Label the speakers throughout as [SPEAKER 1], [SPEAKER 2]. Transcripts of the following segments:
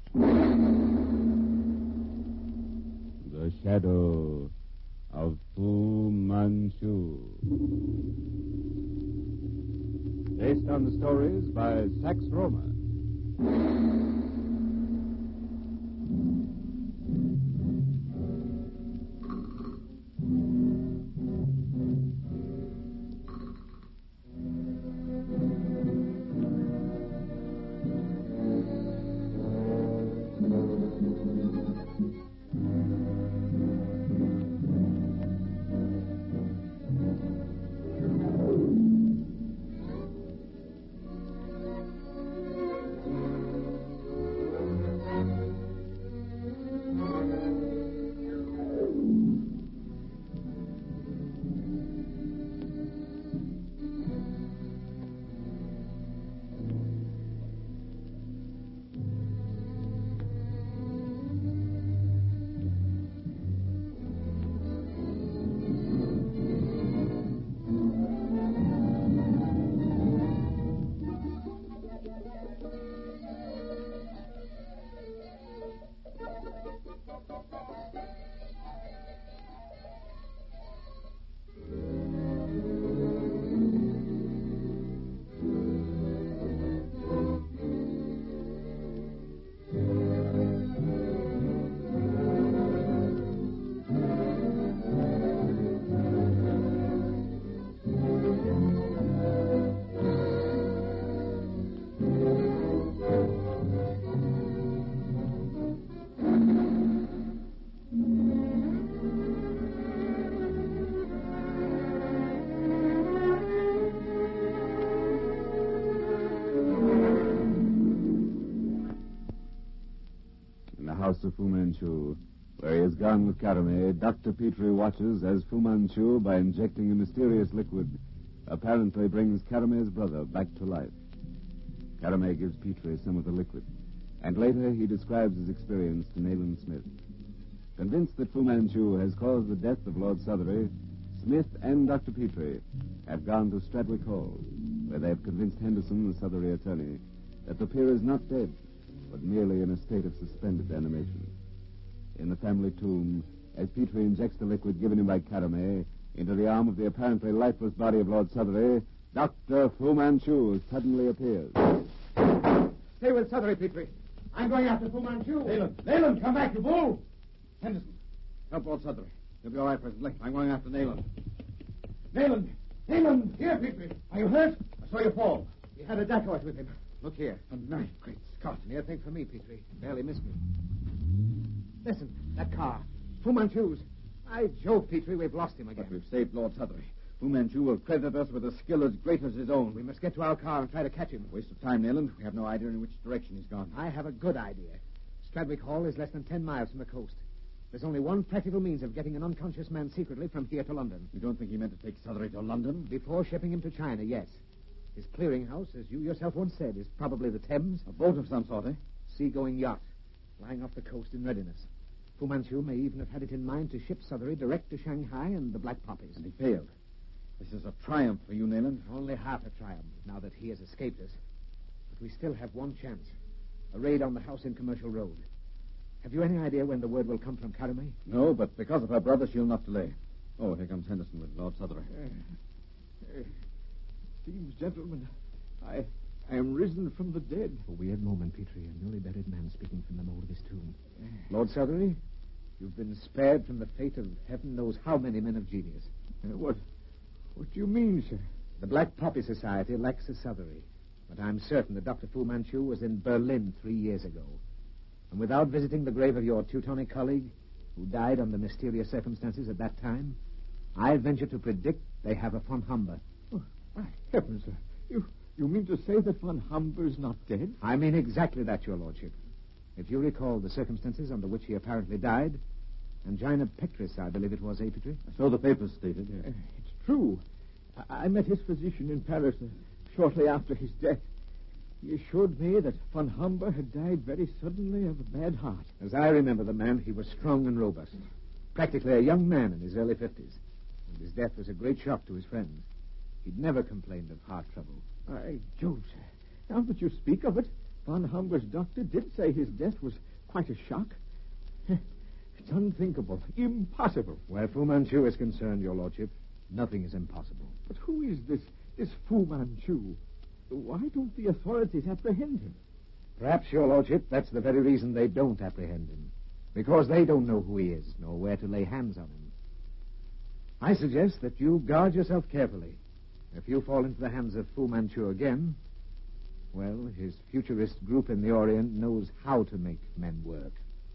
[SPEAKER 1] The Shadow of Fu Manchu. Based on the stories by Sax Roma. House of Fu Manchu, where he has gone with Karame, Dr. Petrie watches as Fu Manchu, by injecting a mysterious liquid, apparently brings Karame's brother back to life. Karame gives Petrie some of the liquid, and later he describes his experience to Nayland Smith. Convinced that Fu Manchu has caused the death of Lord Southery, Smith and Dr. Petrie have gone to Stradwick Hall, where they have convinced Henderson, the Southery attorney, that the peer is not dead, but merely in a state of suspended animation. In the family tomb, as Petrie injects the liquid given him by Karame into the arm of the apparently lifeless body of Lord Southery, Dr. Fu Manchu suddenly appears.
[SPEAKER 2] Stay with Southery, Petrie. I'm going after Fu Manchu. Nayland, come back, you fool! Henderson, help Lord Southery. He'll be all right presently. I'm going after Nayland. Nayland, here, Petrie. Are you hurt? I saw you fall. He had a dacoit with him. Look here. A knife. Great Scott. Near thing for me, Petrie. Barely missed me. Listen, that car. Fu Manchu's. By Jove, Petrie, we've lost him again.
[SPEAKER 3] But we've saved Lord Southery. Fu Manchu will credit us with a skill as great as his own.
[SPEAKER 2] We must get to our car and try to catch him.
[SPEAKER 3] Waste of time, Nayland. We have no idea in which direction he's gone.
[SPEAKER 2] I have a good idea. Stradwick Hall is less than 10 miles from the coast. There's only one practical means of getting an unconscious man secretly from here to London.
[SPEAKER 3] You don't think he meant to take Southery to London?
[SPEAKER 2] Before shipping him to China, yes. His clearinghouse, as you yourself once said, is probably the Thames.
[SPEAKER 3] A boat of some sort, eh?
[SPEAKER 2] Seagoing yacht, lying off the coast in readiness. Fu Manchu may even have had it in mind to ship Southery direct to Shanghai and the Black Poppies.
[SPEAKER 3] And he failed. This is a triumph for you, Nayland.
[SPEAKER 2] Only half a triumph, now that he has escaped us. But we still have one chance. A raid on the house in Commercial Road. Have you any idea when the word will come from Karame?
[SPEAKER 3] No, but because of her brother, she'll not delay. Oh, here comes Henderson with Lord Southery.
[SPEAKER 4] Seems, gentlemen, I am risen from the dead.
[SPEAKER 2] A weird moment, Petrie. A newly buried man speaking from the mold of his tomb. Lord Southery, you've been spared from the fate of heaven knows how many men of genius.
[SPEAKER 4] What do you mean, sir?
[SPEAKER 2] The Black Poppy Society lacks a Southery. But I'm certain that Dr. Fu Manchu was in Berlin 3 years ago. And without visiting the grave of your Teutonic colleague, who died under mysterious circumstances at that time, I venture to predict they have a von Humber.
[SPEAKER 4] Oh, my heavens, sir. You mean to say that von Humber's not dead?
[SPEAKER 2] I mean exactly that, your lordship. If you recall the circumstances under which he apparently died, angina pectoris, I believe it was, Petrie?
[SPEAKER 3] So the papers stated. Yes.
[SPEAKER 4] It's true. I met his physician in Paris shortly after his death. He assured me that von Humber had died very suddenly of a bad heart.
[SPEAKER 2] As I remember the man, he was strong and robust. Practically a young man in his early 50s. And his death was a great shock to his friends. He'd never complained of heart trouble.
[SPEAKER 4] By Jove, sir. Now that you speak of it, Von Humber's doctor did say his death was quite a shock. It's unthinkable, impossible.
[SPEAKER 2] Where Fu Manchu is concerned, Your Lordship, nothing is impossible.
[SPEAKER 4] But who is this Fu Manchu? Why don't the authorities apprehend him?
[SPEAKER 2] Perhaps, Your Lordship, that's the very reason they don't apprehend him. Because they don't know who he is, nor where to lay hands on him. I suggest that you guard yourself carefully. If you fall into the hands of Fu Manchu again, well, his futurist group in the Orient knows how to make men work.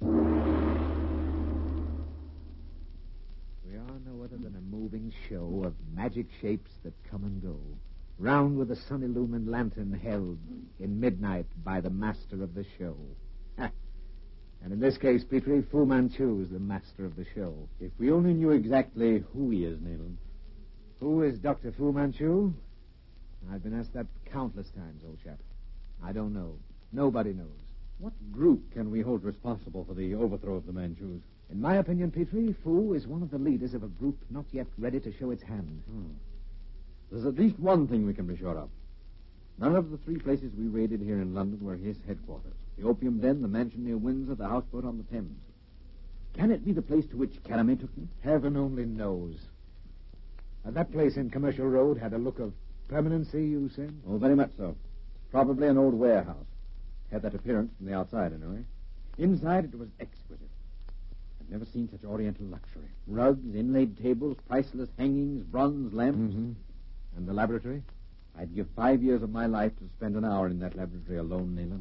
[SPEAKER 2] We are no other than a moving show of magic shapes that come and go, round with a sun-illumined lantern held in midnight by the master of the show. Ha. And in this case, Petrie, Fu Manchu is the master of the show.
[SPEAKER 3] If we only knew exactly who he is, Nayland.
[SPEAKER 2] Who is Dr. Fu Manchu? I've been asked that countless times, old chap. I don't know. Nobody knows.
[SPEAKER 3] What group can we hold responsible for the overthrow of the Manchus?
[SPEAKER 2] In my opinion, Petrie, Fu is one of the leaders of a group not yet ready to show its hand.
[SPEAKER 3] There's at least one thing we can be sure of. None of the 3 places we raided here in London were his headquarters. The opium den, the mansion near Windsor, the houseboat on the Thames. Can it be the place to which Caramé took me?
[SPEAKER 2] Heaven only knows. That place in Commercial Road had a look of permanency, you said?
[SPEAKER 3] Oh, very much so. Probably an old warehouse. Had that appearance from the outside, anyway. Inside, it was exquisite. I've never seen such oriental luxury. Rugs, inlaid tables, priceless hangings, bronze lamps.
[SPEAKER 2] Mm-hmm. And the laboratory?
[SPEAKER 3] I'd give 5 years of my life to spend an hour in that laboratory alone, Nayland.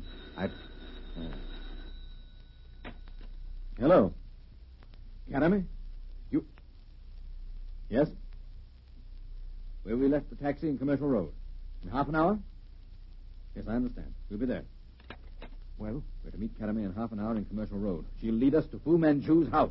[SPEAKER 3] Hello. Caramé? You... Yes? Where we left the taxi in Commercial Road. In half an hour? Yes, I understand. We'll be there.
[SPEAKER 2] Well?
[SPEAKER 3] We're to meet Caramé in half an hour in Commercial Road. She'll lead us to Fu Manchu's house.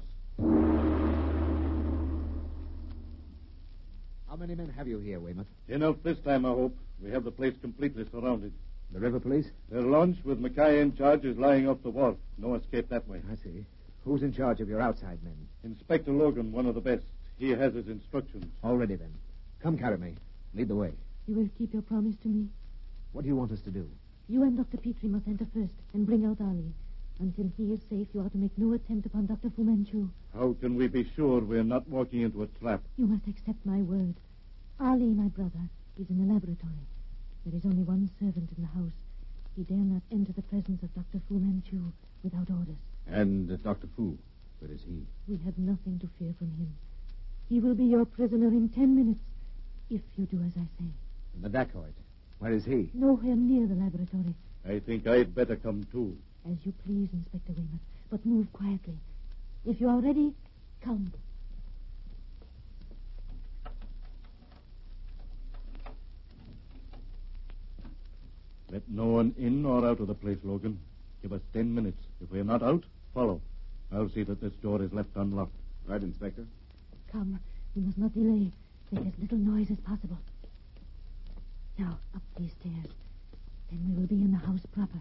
[SPEAKER 2] How many men have you here, Weymouth?
[SPEAKER 5] Enough this time, I hope. We have the place completely surrounded.
[SPEAKER 2] The river police?
[SPEAKER 5] Their launch with Mackay in charge is lying off the wharf. No escape that way.
[SPEAKER 2] I see. Who's in charge of your outside men?
[SPEAKER 5] Inspector Logan, one of the best. He has his instructions.
[SPEAKER 2] Already then. Come, Caramé. Lead the way.
[SPEAKER 6] You will keep your promise to me?
[SPEAKER 2] What do you want us to do?
[SPEAKER 6] You and Dr. Petrie must enter first and bring out Ali. Until he is safe, you are to make no attempt upon Dr. Fu Manchu.
[SPEAKER 5] How can we be sure we're not walking into a trap?
[SPEAKER 6] You must accept my word. Ali, my brother, is in the laboratory. There is only one servant in the house. He dare not enter the presence of Dr. Fu Manchu without orders.
[SPEAKER 3] And Dr. Fu, where is he?
[SPEAKER 6] We have nothing to fear from him. He will be your prisoner in 10 minutes, if you do as I say.
[SPEAKER 2] And the dacoit. Where is he?
[SPEAKER 6] Nowhere near the laboratory.
[SPEAKER 5] I think I'd better come, too.
[SPEAKER 6] As you please, Inspector Weymouth, but move quietly. If you are ready, come.
[SPEAKER 5] Let no one in or out of the place, Logan. Give us 10 minutes. If we're not out, follow. I'll see that this door is left unlocked.
[SPEAKER 3] Right, Inspector.
[SPEAKER 6] Come. We must not delay. Make as little noise as possible. Now, up these stairs. Then we will be in the house proper.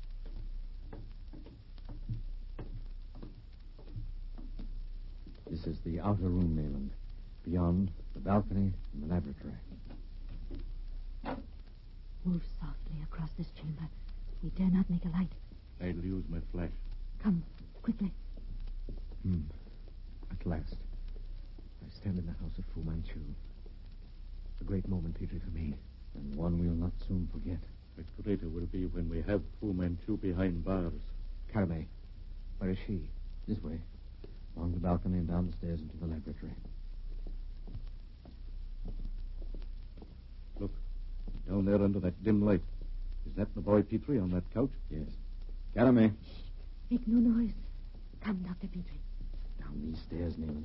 [SPEAKER 3] This is the outer room, Nayland. Beyond, the balcony and the laboratory.
[SPEAKER 6] Move softly across this chamber. We dare not make a light.
[SPEAKER 5] I'll use my flash.
[SPEAKER 6] Come, quickly.
[SPEAKER 2] At last. I stand in the house of Fu Manchu. A great moment, Petrie, for me.
[SPEAKER 3] And one we'll not soon forget.
[SPEAKER 5] The greater will be when we have Fu Manchu behind bars.
[SPEAKER 2] Caramé, where is she?
[SPEAKER 3] This way. Along the balcony and down the stairs into the laboratory.
[SPEAKER 5] Look, down there under that dim light. Is that the boy Petrie on that couch?
[SPEAKER 3] Yes. Caramé.
[SPEAKER 6] Make no noise. Come, Dr. Petrie.
[SPEAKER 3] Down these stairs, Nayland.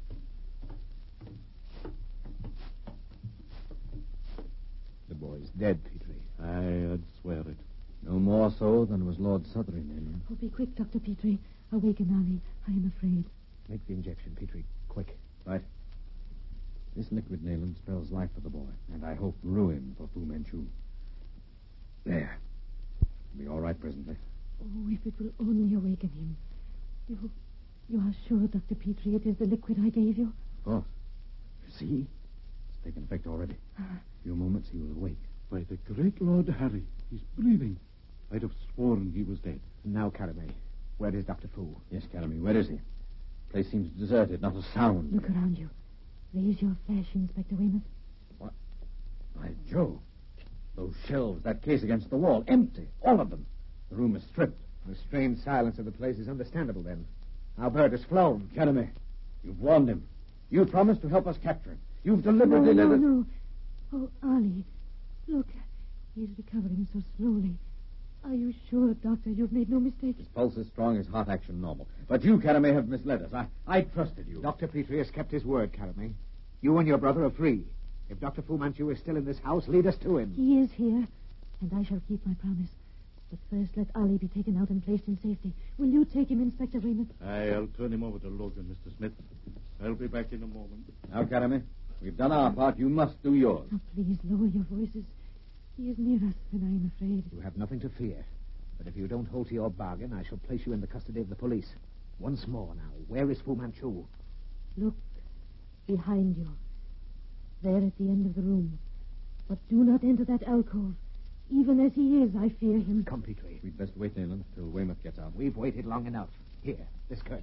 [SPEAKER 2] The boy's dead, Petrie.
[SPEAKER 5] I'd swear it.
[SPEAKER 3] No more so than was Lord Southering, Nayland.
[SPEAKER 6] Oh, be quick, Dr. Petrie. Awaken Ali. I am afraid.
[SPEAKER 2] Make the injection, Petrie. Quick.
[SPEAKER 3] Right. This liquid, Nayland, spells life for the boy, and I hope ruin for Fu Manchu. There. He'll be all right presently.
[SPEAKER 6] Oh, if it will only awaken him. You are sure, Dr. Petrie, it is the liquid I gave you?
[SPEAKER 3] Of course. You see? It's taken effect already. In a few moments he will awake.
[SPEAKER 5] By the great Lord Harry, he's breathing. I'd have sworn he was dead.
[SPEAKER 2] Now, Caramé, where is Dr. Fu?
[SPEAKER 3] Yes, Caramie, where is he? The place seems deserted, not a sound.
[SPEAKER 6] Look around you. Raise your flash, Inspector Weymouth.
[SPEAKER 3] What? By Joe. Those shelves, that case against the wall, empty. All of them. The room is stripped.
[SPEAKER 2] The strange silence of the place is understandable, then. Our bird has flown.
[SPEAKER 3] Caramie, you've warned him. You promised to help us capture him. You've deliberately let it...
[SPEAKER 6] No. Oh, Ollie, look. He's recovering so slowly. Are you sure, Doctor, you've made no mistake?
[SPEAKER 3] His pulse is strong, his heart action normal. But you, Caramie, have misled us. I trusted you.
[SPEAKER 2] Dr. Petrie has kept his word, Caramé. You and your brother are free. If Dr. Fu Manchu is still in this house, lead us to him.
[SPEAKER 6] He is here, and I shall keep my promise. But first, let Ollie be taken out and placed in safety. Will you take him, Inspector Weymouth?
[SPEAKER 5] I'll turn him over to Logan, Mr. Smith. I'll be back in a moment.
[SPEAKER 3] Now, Caramie, we've done our part. You must do yours.
[SPEAKER 6] Now, please, lower your voices. He is near us, and I am afraid.
[SPEAKER 2] You have nothing to fear. But if you don't hold to your bargain, I shall place you in the custody of the police. Once more now, where is Fu Manchu?
[SPEAKER 6] Look behind you. There at the end of the room. But do not enter that alcove. Even as he is, I fear him.
[SPEAKER 2] Come, Petrie.
[SPEAKER 3] We'd best wait, Nayland, till Weymouth gets out.
[SPEAKER 2] We've waited long enough. Here, this curtain.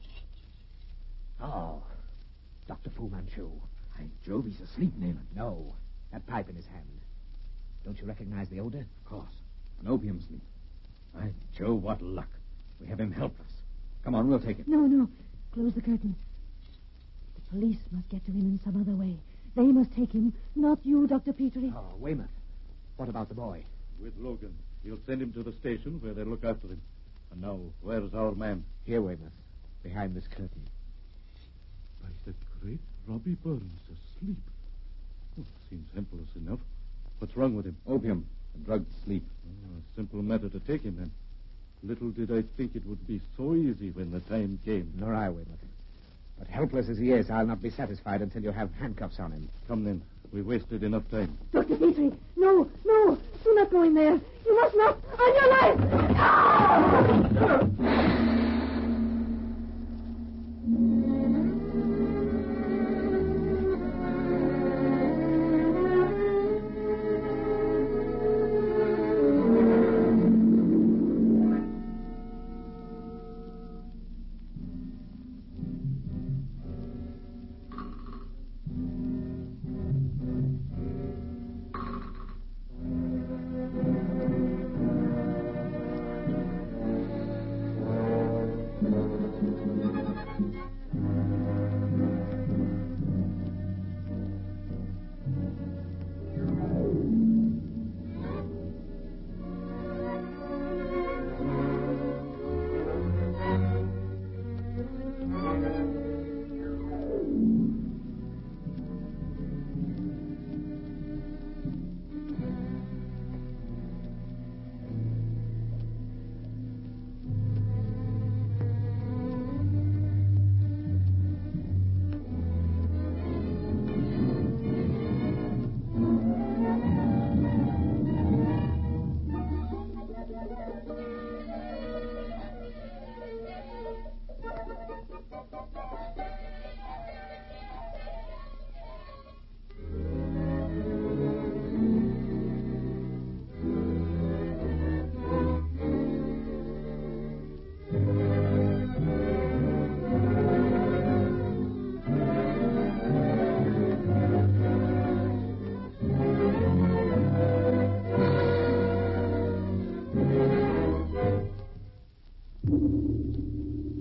[SPEAKER 2] Oh, Dr. Fu Manchu.
[SPEAKER 3] By Jove, he's asleep, Nayland.
[SPEAKER 2] No, that pipe in his hand. Don't you recognize the odor?
[SPEAKER 3] Of course. An opium sleep. By Jove, what luck. We have him helpless. Come on, we'll take him.
[SPEAKER 6] No. Close the curtain. The police must get to him in some other way. They must take him, not you, Dr. Petrie.
[SPEAKER 2] Oh, Weymouth. What about the boy?
[SPEAKER 5] With Logan. He'll send him to the station where they'll look after him. And now, where's our man?
[SPEAKER 2] Here, Weymouth. Behind this curtain.
[SPEAKER 5] By the great Robbie Burns asleep. Well, seems helpless enough. What's wrong with him?
[SPEAKER 3] Opium. A drug to sleep.
[SPEAKER 5] Oh, a simple matter to take him, then. Little did I think it would be so easy when the time came.
[SPEAKER 2] Nor I, Weymouth. But helpless as he is, I'll not be satisfied until you have handcuffs on him.
[SPEAKER 5] Come, then. We've wasted enough time.
[SPEAKER 6] Dr. Petrie, no. Do not go in there. You must not. On your life.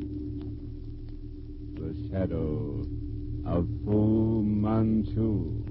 [SPEAKER 1] The shadow of Fu Manchu.